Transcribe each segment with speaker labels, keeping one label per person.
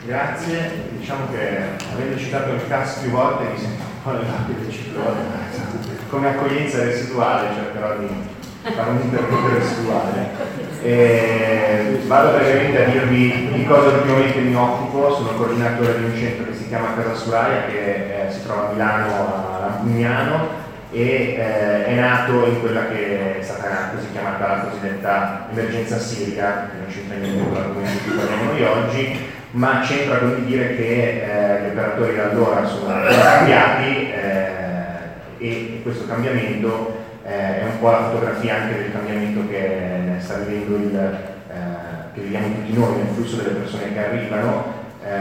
Speaker 1: Grazie, diciamo che avendo citato il CAS più volte mi sento un po' le labbra del ciclone, come accoglienza residuale cercherò di fare un intervento residuale. Vado brevemente a dirvi di cosa ultimamente mi occupo. Sono coordinatore di un centro che si chiama Casa Suraia, che si trova a Milano, a Lampugnano, e è nato in quella che è stata così chiamata la cosiddetta emergenza sirica, che non c'entra niente con l'argomento di cui parliamo noi oggi, ma c'entra con dire che gli operatori da allora sono cambiati e questo cambiamento è un po' la fotografia anche del cambiamento che sta vivendo che viviamo tutti noi nel flusso delle persone che arrivano.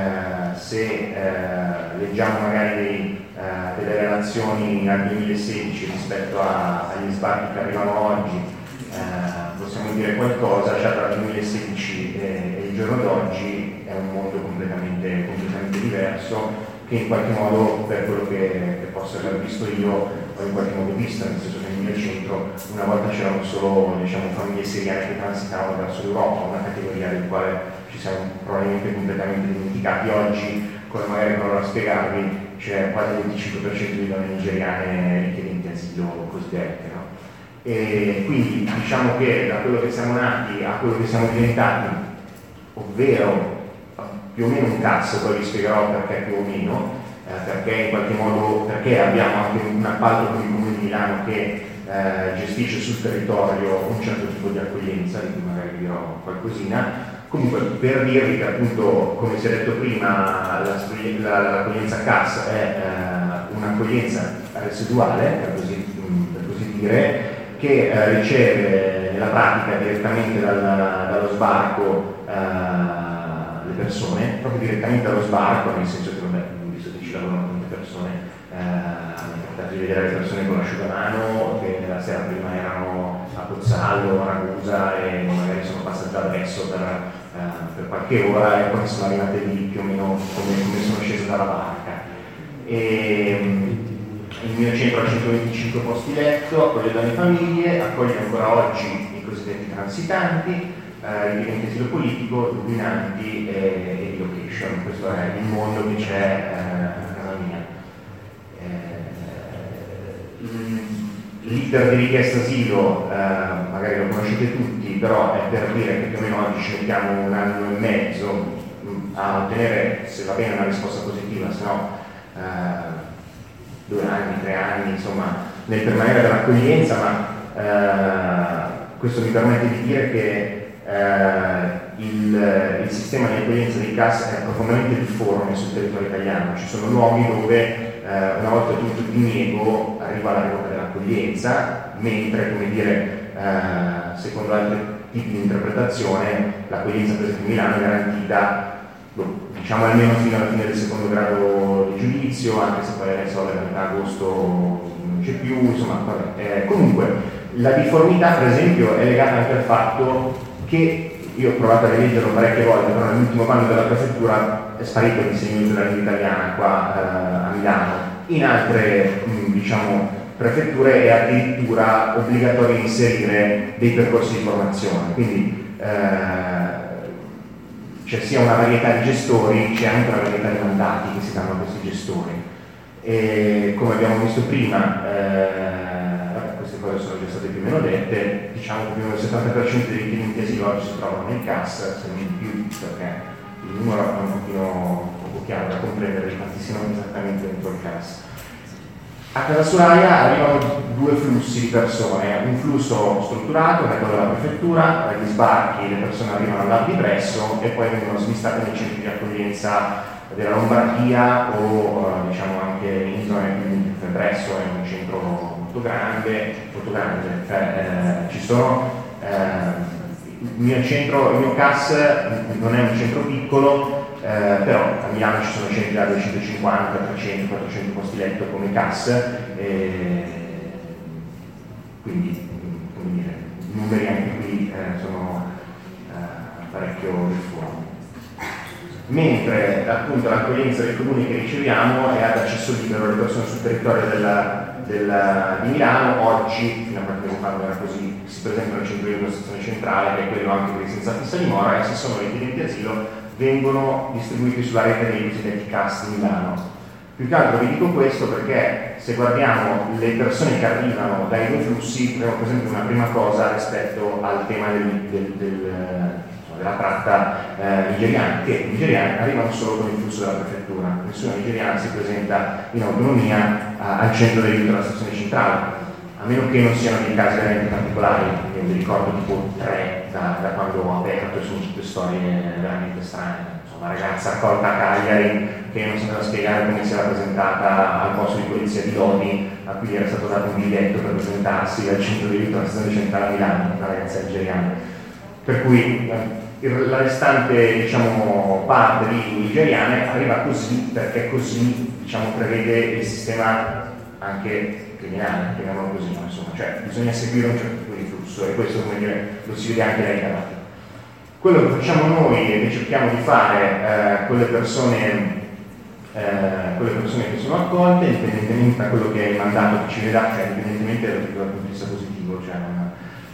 Speaker 1: Se leggiamo magari delle relazioni al 2016 rispetto agli sbarchi che arrivano oggi, possiamo dire qualcosa. Già tra il 2016 e il giorno d'oggi è un mondo completamente diverso, che in qualche modo, per quello che posso aver visto io, ho in qualche modo visto, nel senso che nel mio centro una volta c'erano solo, diciamo, famiglie siriane che transitavano verso l'Europa, una categoria del quale ci siamo probabilmente completamente dimenticati. Oggi, come magari proverò a spiegarvi, c'è quasi il 25% di donne nigeriane richiedenti asilo cosiddette, no? E quindi diciamo che da quello che siamo nati a quello che siamo diventati, ovvero più o meno un cazzo, poi vi spiegherò perché più o meno, perché in qualche modo, perché abbiamo anche un appalto con il Comune di Milano che gestisce sul territorio un certo tipo di accoglienza, di cui magari vi dirò qualcosina. Comunque, per dirvi che appunto, come si è detto prima, l'accoglienza CAS è un'accoglienza residuale, per così dire, che riceve nella pratica direttamente dallo sbarco le persone, proprio direttamente dallo sbarco, nel senso che, vabbè, visto che ci lavorano tante persone, mi è capitato di vedere le persone con l'asciugamano che la sera prima erano a Pozzallo, a Ragusa, e magari sono passate da Bresso per qualche ora e poi sono arrivate lì più o meno come sono scese dalla barca. Il mio centro ha 125 posti letto, accoglie donne e famiglie, accoglie ancora oggi i cosiddetti transitanti, richiedenti asilo politico, dubinanti e relocation. Questo è il mondo che c'è a casa mia. L'iter di richiesta asilo magari lo conoscete tutti, però è per dire che più o meno oggi ci mettiamo 1 anno e mezzo a ottenere, se va bene, una risposta positiva, se no 2 anni, 3 anni, insomma, nel permanere dell'accoglienza, ma questo mi permette di dire che il sistema di accoglienza dei CAS è profondamente difforme sul territorio italiano. Ci sono luoghi dove una volta ottenuto il diniego arriva la revoca dell'accoglienza, mentre, come dire, secondo altri tipi di interpretazione, l'accoglienza per esempio in Milano è garantita, diciamo, almeno fino alla fine del secondo grado di giudizio, anche se poi adesso da metà agosto non c'è più, insomma, vabbè. Comunque la difformità, per esempio, è legata anche al fatto che io ho provato a rileggerlo parecchie volte, però nell'ultimo anno della prefettura è sparito l'insegno della lingua italiana qua a Milano. In altre diciamo prefetture è addirittura obbligatorio inserire dei percorsi di formazione, quindi c'è sia una varietà di gestori, c'è anche una varietà di mandati che si danno a questi gestori. E come abbiamo visto prima, queste cose sono già state più o meno dette, diciamo che più o meno il 70% dei richiedenti asilo oggi si trovano nel CAS, se non di più, perché il numero è un poco chiaro da comprendere, infatti siano esattamente dentro il CAS. A Casa Suraia arrivano 2 flussi di persone, un flusso strutturato, che è quello della prefettura, dagli sbarchi le persone arrivano all'Arco di Bresso e poi vengono smistate nei centri di accoglienza della Lombardia o diciamo anche in zone più Bresso è un centro molto grande, ci sono il mio CAS non è un centro piccolo, però a Milano ci sono centri da 250, 300, 400 posti letto come CAS, quindi come dire, i numeri anche qui sono parecchio difformi. Mentre appunto l'accoglienza dei comuni che riceviamo è ad accesso libero alle persone sul territorio di Milano. Oggi, fino a qualche tempo fa non era così, si presenta al centro di una stazione centrale, che è quello anche per i senza fissa dimora, e se sono richiedenti asilo vengono distribuiti sulla rete dei cosiddetti CAS di Milano. Più che altro vi dico questo perché se guardiamo le persone che arrivano dai due flussi, abbiamo per esempio una prima cosa rispetto al tema della tratta nigeriana, che i nigeriani arrivano solo con il flusso della prefettura, nessuna nigeriana si presenta in autonomia al centro dell'aiuto della stazione centrale, a meno che non siano dei casi veramente particolari. Io mi ricordo tipo 3 da quando ho aperto, e sono tutte storie veramente strane. Una ragazza accolta a Cagliari che non sapeva spiegare come si era presentata al posto di polizia di Lodi, a cui era stato dato un biglietto per presentarsi al centro di aiuto della stazione centrale a Milano, una ragazza nigeriana. Per cui la restante, diciamo, parte di nigeriane arriva così perché così, diciamo, prevede il sistema anche criminale, chiamiamolo così, no? Insomma, cioè bisogna seguire un certo tipo di flusso e questo, come dire, lo si vede anche dai dati. Quello che facciamo noi e che cerchiamo di fare con le persone che sono accolte, indipendentemente da quello che è il mandato che ci viene dato, cioè indipendentemente dal punto di vista positivo, cioè non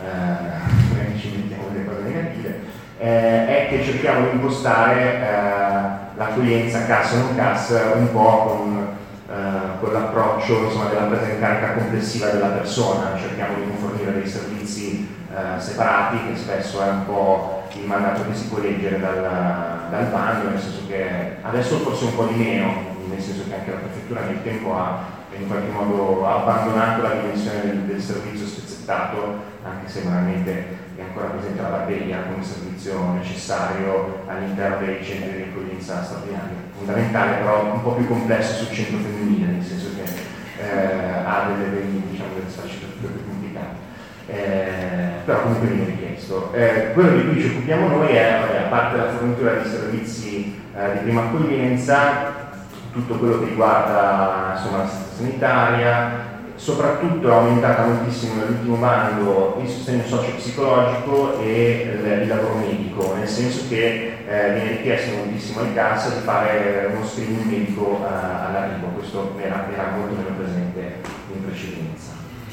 Speaker 1: ci mettiamo delle cose negative, è che cerchiamo di impostare l'accoglienza CAS o non CAS un po' con l'approccio, insomma, della presa in carica complessiva della persona. Cerchiamo di non fornire dei servizi separati, che spesso è un po' il mandato che si può leggere dal bando, nel senso che adesso forse un po' di meno, nel senso che anche la prefettura nel tempo ha in qualche modo abbandonato la dimensione del servizio spezzettato, anche se veramente è ancora presente la barberia come servizio necessario all'interno dei centri di accoglienza straordinaria, fondamentale, però un po' più complesso sul centro femminile, nel senso che ha delle sfaccettature più complicate. Però comunque viene richiesto. Quello di cui ci occupiamo noi è, a parte la fornitura di servizi di prima accoglienza, tutto quello che riguarda, insomma, l'assistenza sanitaria, soprattutto è aumentata moltissimo nell'ultimo bando il sostegno socio-psicologico e il lavoro medico, nel senso che viene richiesto moltissimo al CAS di fare uno screening medico all'arrivo. Questo era molto meno presente in precedenza.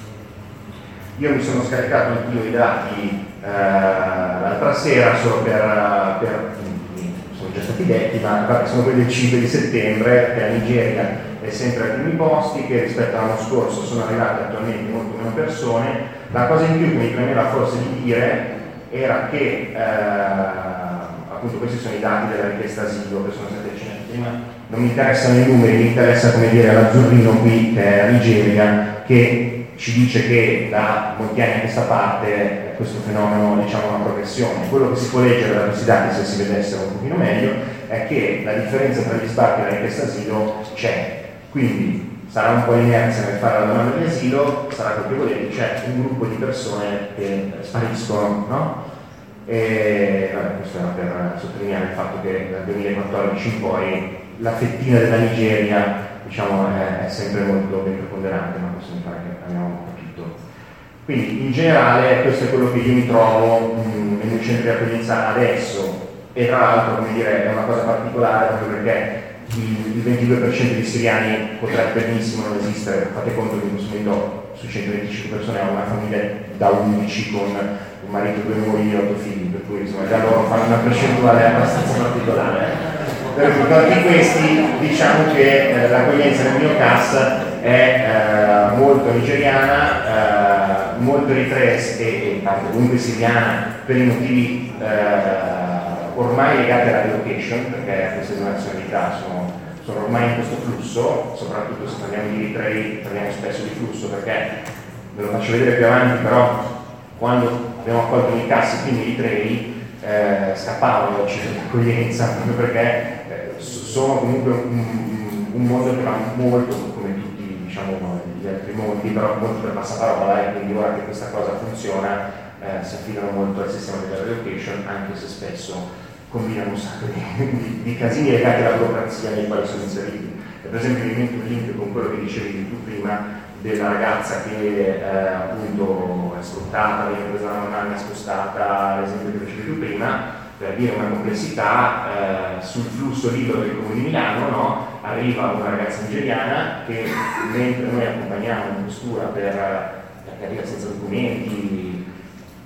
Speaker 1: Io mi sono scaricato anch'io i dati l'altra sera solo per sono già stati detti, ma sono quelli del 5 di settembre, che la Nigeria è sempre ai primi posti, che rispetto all'anno scorso sono arrivate attualmente molto meno persone. La cosa in più che mi premeva forse di dire era che appunto questi sono i dati della richiesta asilo che sono stati accennati prima. Non mi interessano i numeri, mi interessa, come dire, l'azzurrino qui, che è la Nigeria, che ci dice che da molti anni a questa parte questo fenomeno, diciamo, ha una progressione. Quello che si può leggere da questi dati, se si vedessero un pochino meglio, è che la differenza tra gli sbarchi e la richiesta asilo c'è. Quindi sarà un po' inerzia nel fare la domanda di asilo, sarà quel che volete, c'è un gruppo di persone che spariscono, no? E vabbè, questo era per sottolineare il fatto che dal 2014 in poi la fettina della Nigeria, diciamo, è sempre molto ben preponderante, ma questo mi pare che abbiamo capito. Quindi in generale questo è quello che io mi trovo in un centro di accoglienza adesso, e tra l'altro, come dire, è una cosa particolare proprio perché il 22% di siriani potrebbe benissimo non esistere. Fate conto che in questo momento su 125 persone ha una famiglia da 11 con un marito, 2 mogli e 8 figli, per cui insomma già loro fanno una percentuale abbastanza particolare. Per tutti questi diciamo che l'accoglienza nel mio CAS è molto nigeriana, molto eritrea e comunque siriana per i motivi ormai legati alla relocation, perché queste due nazionalità sono ormai in questo flusso, soprattutto se parliamo di eritrei parliamo spesso di flusso, perché ve lo faccio vedere più avanti, però quando abbiamo accolto nei CAS i primi eritrei scappavano dal centro di accoglienza proprio perché sono comunque un mondo che va molto, come tutti, diciamo, gli altri mondi, però molto per passaparola, e quindi ora che questa cosa funziona si affidano molto al sistema della relocation, anche se spesso combinano un sacco di casini legati alla burocrazia nei quali sono inseriti. Per esempio mi metto un link con quello che dicevi tu prima della ragazza che appunto è sfruttata, viene presa da una nonna, spostata, l'esempio che facevi tu prima, per dire una complessità. Sul flusso libero del Comune di Milano, no? Arriva una ragazza nigeriana che, mentre noi accompagniamo in questura perché arriva senza documenti,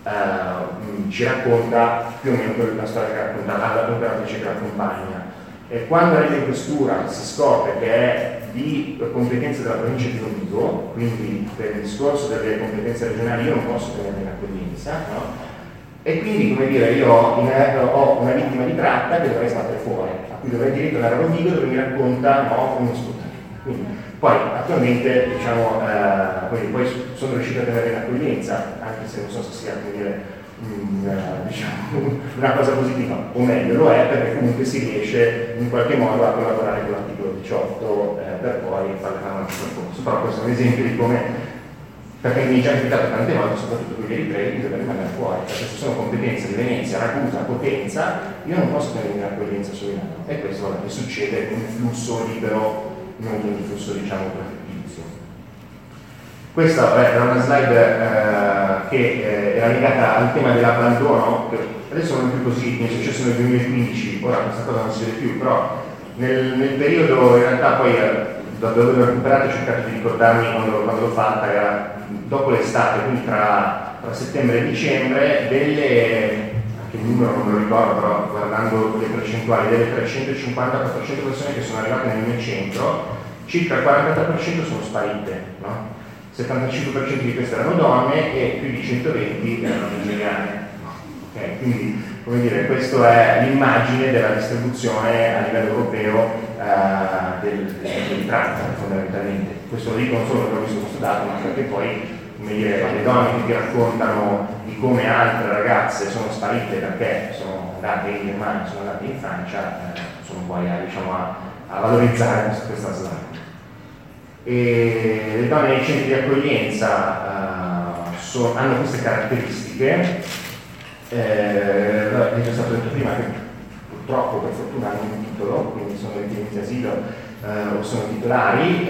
Speaker 1: ci racconta più o meno la storia che racconta l'operatrice che l'accompagna. E quando arriva in questura si scopre che è di competenza della provincia di Rovigo, quindi per il discorso delle competenze regionali io non posso tenere in accoglienza, no? E quindi, come dire, io ho una vittima di tratta che dovrei sbattere fuori, a cui dovrei ritornare a Rovigo dove mi racconta no, uno sfruttamento. Poi attualmente diciamo, poi sono riuscito a tenere in accoglienza, anche se non so se sia come dire, diciamo, una cosa positiva, o meglio lo è perché comunque si riesce in qualche modo a collaborare con l'articolo 18 per poi fare la nostra percorso. Però questo è un esempio di come, perché mi è già capitato tante volte, soprattutto con gli eritrei, di dover rimanere fuori, perché se sono competenze di Venezia, Ragusa, Potenza, io non posso tenere in accoglienza su Milano, e questo che succede con un flusso libero, non un flusso diciamo prefittizio. Questa era una slide che era legata al tema dell'abbandono, che adesso non è più così, mi è successo nel 2015, ora questa cosa non si vede più, però nel periodo in realtà poi da dove l'ho recuperato ho cercato di ricordarmi quando l'ho fatta, era dopo l'estate, quindi tra settembre e dicembre, anche il numero non me lo ricordo, però guardando le percentuali, delle 350-400 persone che sono arrivate nel mio centro, circa il 43% sono sparite, no? 75% di queste erano donne e più di 120 erano nigeriane. Okay? Quindi, come dire, questa è l'immagine della distribuzione a livello europeo del tratta, fondamentalmente. Questo lo dico non solo perché ho visto questo dato, ma perché poi, come dire, le donne che ti raccontano di come altre ragazze sono sparite perché sono andate in Germania, sono andate in Francia, sono poi a valorizzare questa slide. E le donne nei centri di accoglienza hanno queste caratteristiche, è già stato detto prima che purtroppo per fortuna hanno un titolo, quindi sono richiedenti di asilo o sono titolari,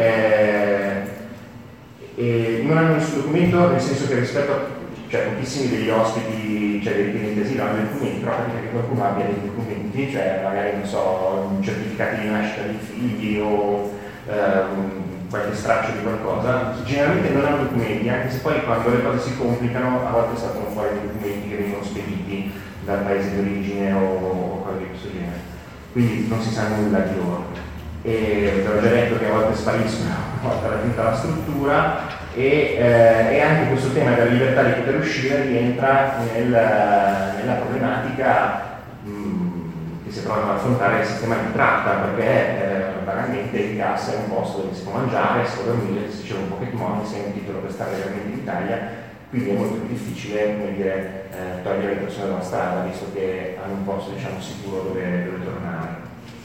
Speaker 1: e non hanno nessun documento, nel senso che rispetto a pochissimi degli ospiti, dei richiedenti di asilo hanno dei documenti, però capite che qualcuno abbia dei documenti, magari non so, certificati di nascita di figli o qualche straccio di qualcosa, generalmente non hanno documenti, anche se poi quando le cose si complicano a volte saltano fuori dei documenti che vengono spediti dal paese di origine o cose di questo genere, quindi non si sa nulla di loro. E vi ho già detto che a volte spariscono, a volte raggiunta la struttura e anche questo tema della libertà di poter uscire rientra nella problematica che si trovano ad affrontare il sistema di tratta, perché banalmente il gas è un posto dove si può mangiare, si può dormire, si riceve un pocket money, se hai un titolo per stare legalmente in Italia, quindi è molto più difficile, come dire, togliere le persone dalla strada, visto che hanno un posto diciamo sicuro dove tornare.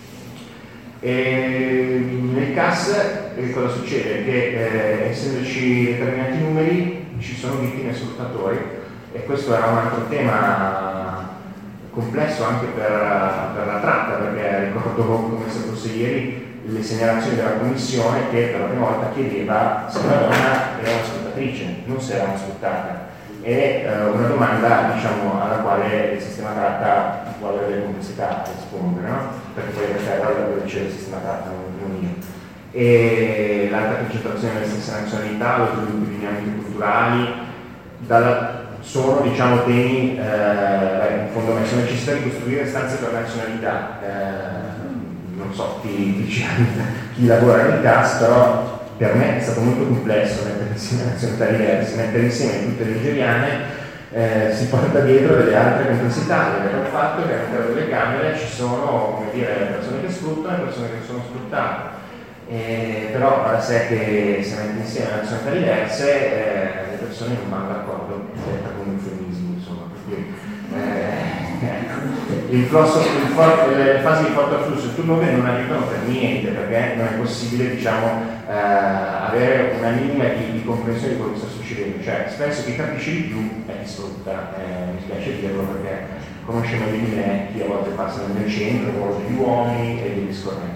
Speaker 1: E nel CAS cosa succede? Che essendoci determinati numeri ci sono vittime e sfruttatori, e questo era un altro tema complesso anche per la tratta, perché ricordo come se fosse ieri le segnalazioni della commissione che per la prima volta chiedeva se una donna era una sfruttatrice, non se era una sfruttata. È una domanda diciamo, alla quale il sistema tratta può avere delle complessità a rispondere, no? Perché poi in realtà quello dice il sistema tratta, non io. E l'alta concentrazione delle stesse nazionalità, lo sviluppo di dinamiche culturali, sono diciamo temi, in fondo sono necessità di costruire stanze per nazionalità, non so chi lavora nel CAS, però per me è stato molto complesso mettere insieme nazionalità diverse, mettere insieme tutte le nigeriane si porta dietro delle altre complessità, legato al fatto che all'interno delle camere ci sono come dire, persone che sfruttano e persone che sono sfruttate. Però da sé che se mette insieme nazionalità diverse le persone non vanno d'accordo con un eufemismo, insomma, per cui le fasi di forte afflusso e il turnover non aiutano per niente, perché non è possibile diciamo, avere una minima di comprensione di quello che sta succedendo, cioè spesso chi capisce di più è chi sfrutta, mi spiace dirlo perché conosciamo dei me, chi a volte passa nel centro, con gli uomini e via discorrendo.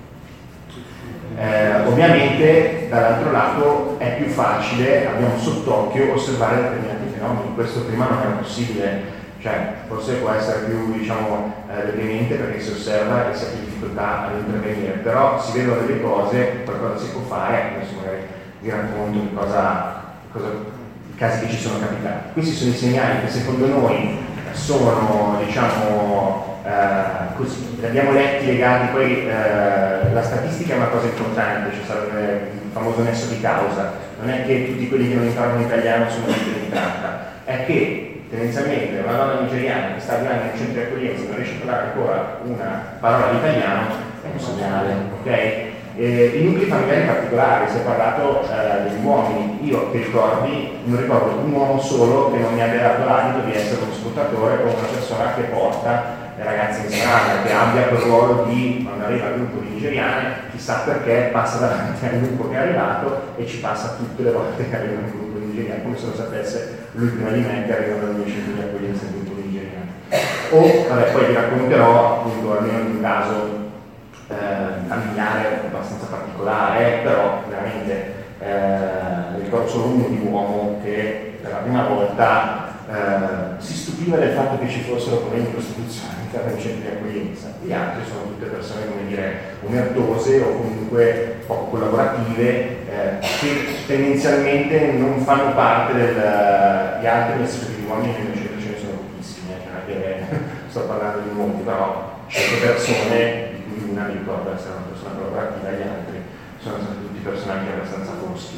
Speaker 1: Ovviamente dall'altro lato è più facile, abbiamo sott'occhio osservare determinati fenomeni, questo prima non era possibile, cioè forse può essere più diciamo deprimente perché si osserva e si ha più difficoltà ad intervenire, però si vedono delle cose, qualcosa si può fare, adesso magari vi racconto di cosa casi che ci sono capitati. Questi sono i segnali che secondo noi sono, diciamo, così, li abbiamo letti, legati, poi la statistica è una cosa importante, cioè sarebbe il famoso nesso di causa, non è che tutti quelli che non imparano italiano sono vittime di tratta, è che tendenzialmente una donna nigeriana che sta arrivando in un centro di accoglienza e non riesce a parlare ancora una parola di italiano è un segnale, ok? I nuclei familiari particolari, si è parlato degli uomini, io che ricordi, non ricordo un uomo solo che non mi abbia dato l'adito di essere uno sfruttatore o una persona che porta le ragazze in strada, che abbia quel ruolo di, quando arriva il gruppo di nigeriane, chissà perché passa davanti al gruppo che è arrivato e ci passa tutte le volte che arriva il gruppo di nigeriani, come se lo sapesse lui prima di me che arriva dal mio centro di accoglienza il gruppo di nigeriani. O, vabbè, poi vi racconterò appunto almeno di un caso familiare abbastanza particolare, però veramente ricordo solo uno di uomo che per la prima volta si stupiva del fatto che ci fossero problemi di prostituzione all'interno dei centri di accoglienza. Gli altri sono tutte persone, come dire, omertose o comunque poco collaborative, che tendenzialmente non fanno parte di altri del tipo di uomini, che nel centro ce ne sono pochissimi, sto parlando di molti, però certe persone, una mi ricorda essere una persona collaborativa, gli altri sono stati tutti personaggi abbastanza foschi.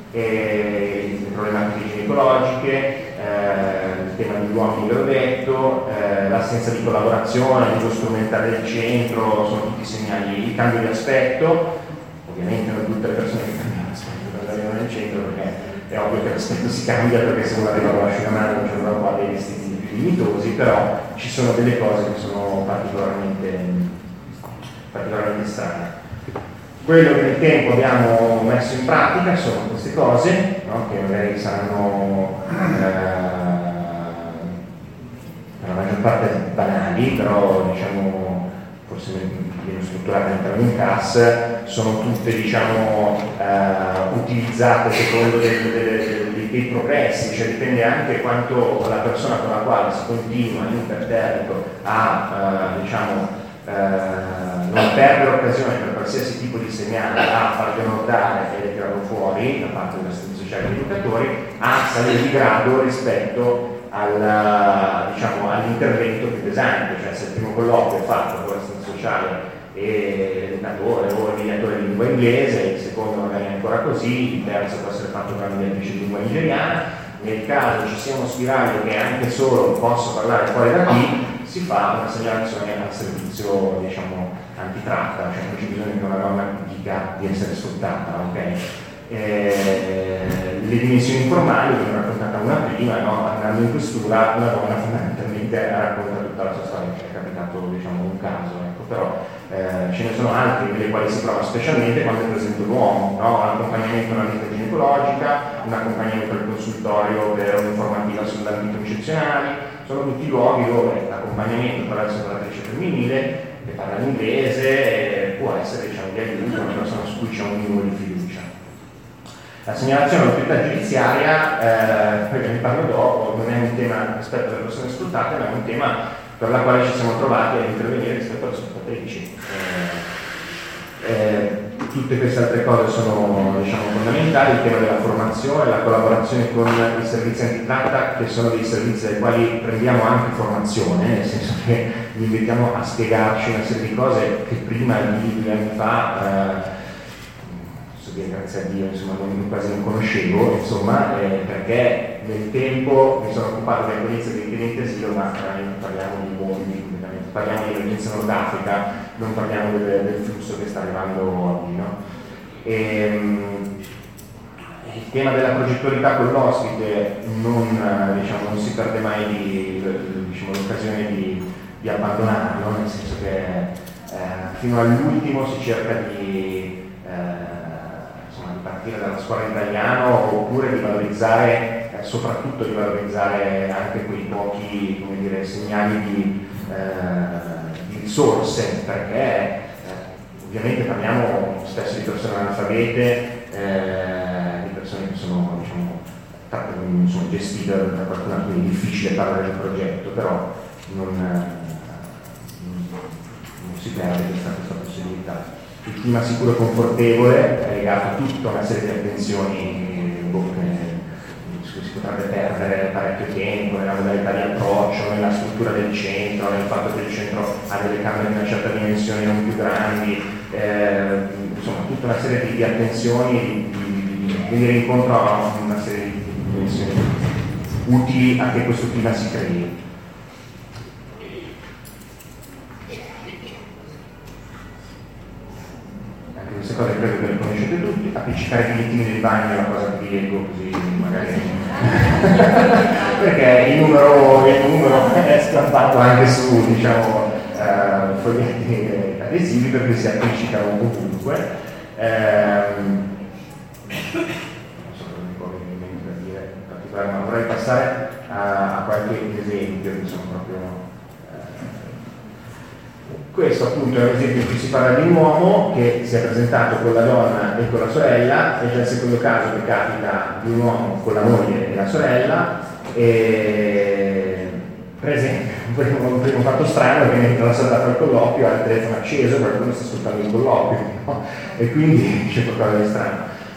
Speaker 1: Le problematiche ginecologiche, il tema degli uomini che ho detto, l'assenza di collaborazione, l'uso strumentale del centro, sono tutti segnali. Il cambio di aspetto, ovviamente non tutte le persone che cambiano aspetto quando arrivano nel centro, perché è ovvio che l'aspetto si cambia, perché se uno arriva con l'asciugamano non c'è una roba dei vestiti più limitosi, però ci sono delle cose che sono particolarmente strane. Quello che nel tempo abbiamo messo in pratica sono queste cose, no? Che magari saranno per la maggior parte banali, però diciamo forse meno strutturate all'interno di un CAS, sono tutte diciamo utilizzate secondo dei progressi, cioè dipende anche quanto la persona con la quale si continua imperterrito a diciamo non perdere occasione per qualsiasi tipo di segnale a farlo notare e tirarlo fuori da parte dell'assistente sociale degli educatori, a salire di grado rispetto diciamo, all'intervento più pesante, cioè se il primo colloquio è fatto con l'assistente sociale e l'educatore o il mediatore di lingua inglese, il secondo magari è ancora così, il terzo può essere fatto con la mediatrice di lingua nigeriana. Nel caso ci sia uno spiraglio che anche solo posso parlare fuori da qui, si fa una segnalazione al servizio, diciamo, antitratta, cioè non c'è bisogno che una donna dica di essere sfruttata, ok? Le dimensioni informali, che ho raccontata una prima, no? Andando in questura, una donna fondamentalmente racconta tutta la sua storia, è capitato, diciamo, un caso, ecco, però ce ne sono altri nelle quali si prova specialmente quando è presente l'uomo, no? Un accompagnamento alla visita ginecologica, un accompagnamento al consultorio per un'informativa sulle anticoncezionali, sono tutti luoghi dove l'accompagnamento attraverso l'operatrice femminile che parla l'inglese può essere, diciamo, di aiuto a una persona su cui c'è un minimo di fiducia. La segnalazione all'autorità giudiziaria, poi ve ne parlo dopo, non è un tema rispetto alle persone sfruttate, ma è un tema per la quale ci siamo trovati ad intervenire rispetto alle sfruttatrici. Tutte queste altre cose sono, diciamo, fondamentali, il tema della formazione, la collaborazione con i servizi antitratta, che sono dei servizi dai quali prendiamo anche formazione, nel senso che vi invitiamo a spiegarci una serie di cose che prima di 2 anni fa, grazie a Dio, insomma, quasi non conoscevo, insomma, perché nel tempo mi sono occupato di accoglienza dei richiedenti asilo, ma parliamo di mondi, parliamo di emergenza Nord Africa, non parliamo del flusso che sta arrivando oggi, no? Il tema della progettualità con l'ospite diciamo, non si perde mai diciamo, l'occasione di abbandonarlo, nel senso che fino all'ultimo si cerca di partire dalla scuola italiano, oppure di valorizzare, soprattutto di valorizzare anche quei pochi, come dire, segnali di risorse, perché ovviamente parliamo spesso di persone analfabete, di persone che sono, diciamo, gestite da qualcuno, quindi è difficile parlare del progetto, però non si perde questa possibilità. Il clima sicuro e confortevole è legato a tutta una serie di attenzioni si potrebbe perdere parecchio tempo nella modalità di approccio, nella struttura del centro, nel fatto che il centro ha delle camere di una certa dimensione, non più grandi, insomma tutta una serie di attenzioni, di venire incontro a una serie di dimensioni utili a che questo clima si crei. Anche queste cose credo che le conoscete tutti. Appiccicare i bigliettini del bagno è la cosa che vi leggo, così magari perché il numero è stampato anche su, diciamo, foglietti adesivi, perché si appiccicano ovunque. Non so cosa mi può venire in mente da dire in particolare, ma vorrei passare a qualche esempio che sono proprio questo appunto è un esempio in cui si parla di un uomo che si è presentato con la donna e con la sorella. È già il secondo caso che capita di un uomo con la moglie e la sorella. E per esempio un primo fatto strano è che mentre la sorella fa il colloquio ha il telefono acceso, qualcuno sta ascoltando il colloquio, no? E quindi c'è qualcosa di strano.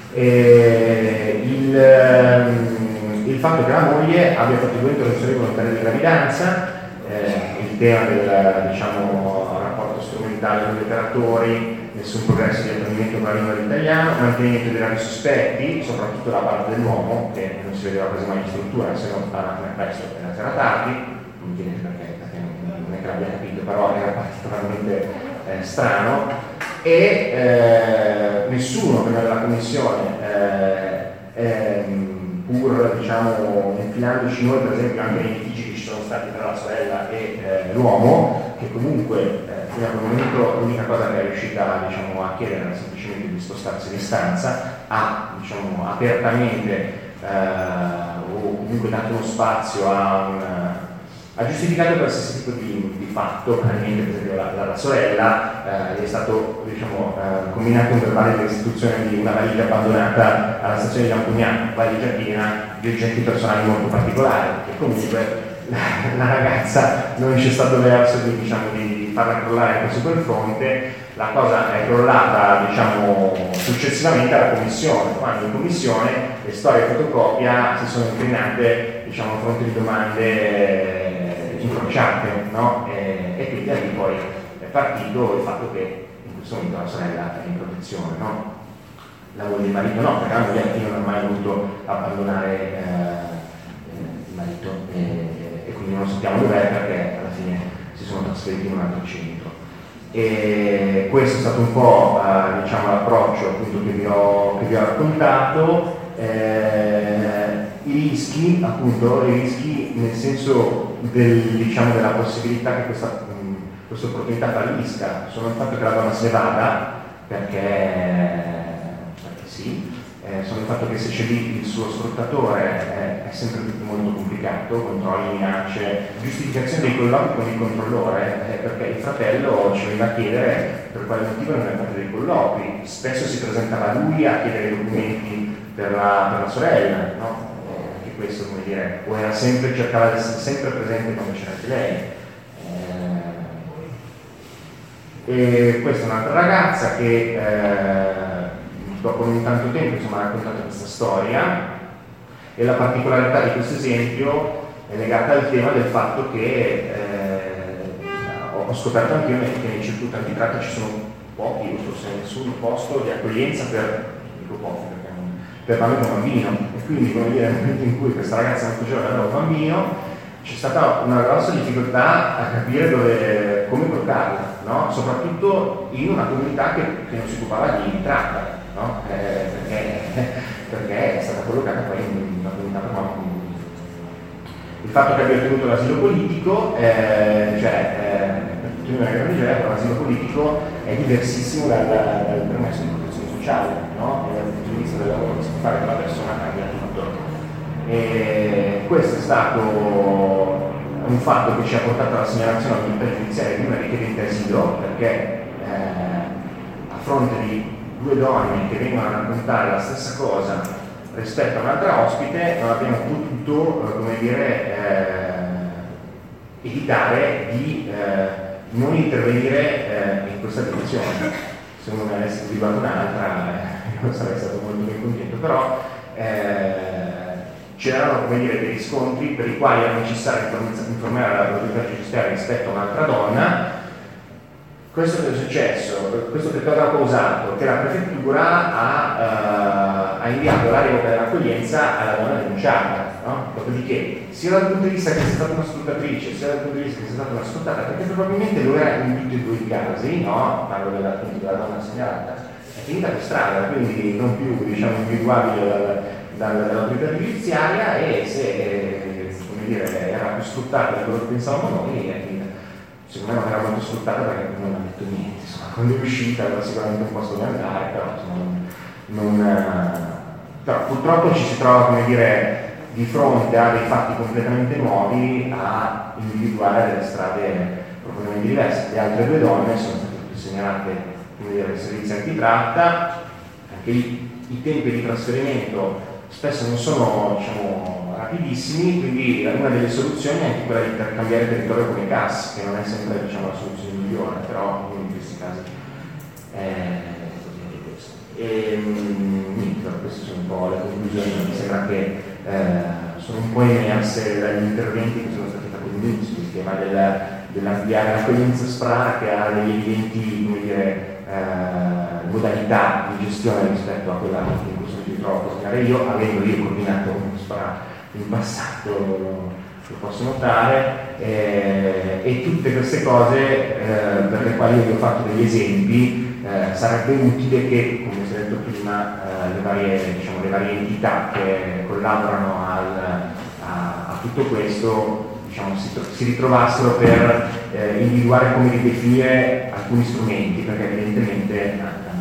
Speaker 1: Il fatto che la moglie abbia fatto 2 interruzioni volontarie di gravidanza, il tema del, diciamo, rapporto strumentale con gli operatori, nessun progresso di apprendimento con la lingua dell'italiano, mantenimento dei vari sospetti, soprattutto da parte dell'uomo, che non si vedeva quasi mai in struttura, se non stava presto e la sera tardi, non mi chiedete perché non è che l'abbia capito, però era particolarmente strano, e nessuno prima della commissione, pur diciamo infilandoci noi per esempio anche nei litigi che ci sono stati tra la sorella e l'uomo, che comunque fino a quel momento l'unica cosa che è riuscita, diciamo, a chiedere era semplicemente di spostarsi di stanza, ha, diciamo, apertamente o comunque dato uno spazio ha giustificato qualsiasi tipo di fatto. Praticamente per esempio la sorella gli è stato, diciamo, combinato un verbale di restituzione di una valigia abbandonata alla stazione di Lampugnano, valigia piena di oggetti personali molto particolari, e comunque la ragazza non c'è stato verso di, diciamo, di farla crollare anche su quel fronte. La cosa è crollata, diciamo, successivamente alla commissione, quando in commissione le storie fotocopia si sono inclinate, diciamo, a fronte di domande incrociate, no? E quindi da lì poi è partito il fatto che in questo momento la sorella è in protezione, no? La moglie e il marito no, perché la moglie non ha mai voluto abbandonare il marito e quindi non sappiamo dov'è, perché alla fine si sono trasferiti in un altro centro. E questo è stato un po' diciamo, l'approccio appunto che vi ho raccontato. I rischi, appunto, i rischi nel senso diciamo, della possibilità che questa opportunità fallisca sono il fatto che la donna se ne vada perché sì, sono il fatto che se c'è lì il suo sfruttatore è sempre tutto molto complicato, controlli, minacce, giustificazione dei colloqui con il controllore, perché il fratello ci veniva a chiedere per quale motivo non è parte dei colloqui, spesso si presentava lui a chiedere i documenti per la sorella, no? Anche questo, come dire, o era cercava di essere sempre presente quando c'era anche lei. E questa è un'altra ragazza che dopo non tanto tempo insomma, ha raccontato questa storia, e la particolarità di questo esempio è legata al tema del fatto che ho scoperto anche io che nei circuiti antitratta ci sono pochi, o forse nessun posto di accoglienza per bambino e bambino, e quindi, come dire, nel momento in cui questa ragazza molto giovane aveva un bambino, c'è stata una grossa difficoltà a capire come collocarla, no? Soprattutto in una comunità che non si occupava di tratta, no? Perché è stata collocata poi in una comunità per mamma. Il fatto che abbia ottenuto l'asilo politico, però l'asilo politico è diversissimo dal permesso di protezione sociale, no? E dal punto di vista del lavoro che si può fare con la persona cambia tutto. E questo è stato un fatto che ci ha portato alla segnalazione all'autorità giudiziaria di una richiedente asilo, perché a fronte di 2 donne che vengono a raccontare la stessa cosa rispetto a un'altra ospite, non abbiamo potuto, come dire, evitare di non intervenire in questa direzione. Se uno ne avesse individuato un'altra, non sarei stato molto ben contento, però c'erano, come dire, dei riscontri per i quali era necessario informare l'autorità giudiziaria rispetto a un'altra donna. Questo che è successo, questo che cosa ha causato? Che la prefettura ha inviato la revoca dell'accoglienza alla donna denunciata, no? Dopodiché, sia dal punto di vista che sia stata una sfruttatrice, sia dal punto di vista che sia stata una sfruttata, perché probabilmente lo era in tutti e due i casi, no? Parlo della donna segnalata, è finita per strada, quindi non più, diciamo, individuabile dall'autorità giudiziaria, e se, come dire, era più sfruttata di quello che pensavamo noi, è finita. Secondo me non era molto sfruttata perché non ha detto niente, insomma, quando è uscita aveva sicuramente un posto dove andare, però, insomma, però purtroppo ci si trova, come dire, di fronte a dei fatti completamente nuovi, a individuare delle strade profondamente diverse. Le altre due donne sono state segnalate, come dire, ai servizi antitratta, anche i tempi di trasferimento spesso non sono, diciamo, rapidissimi, quindi una delle soluzioni è anche quella di cambiare territorio con i CAS, che non è sempre, diciamo, la soluzione migliore, però in questi casi è così anche questo. E niente, queste sono un po' le conclusioni. Mi sembra che sono un po' emerse dagli interventi che sono stati fatti all'inizio, il tema dell'ampliare l'accoglienza SPRA, che ha degli evidenti, come dire, modalità di gestione rispetto a quella in cui sono più troppo. Avendo coordinato un SPRA in passato, lo posso notare, e tutte queste cose per le quali io vi ho fatto degli esempi. Sarebbe utile che, come si è detto prima, le varie entità che collaborano a tutto questo, diciamo, si ritrovassero per individuare come ridefinire alcuni strumenti, perché evidentemente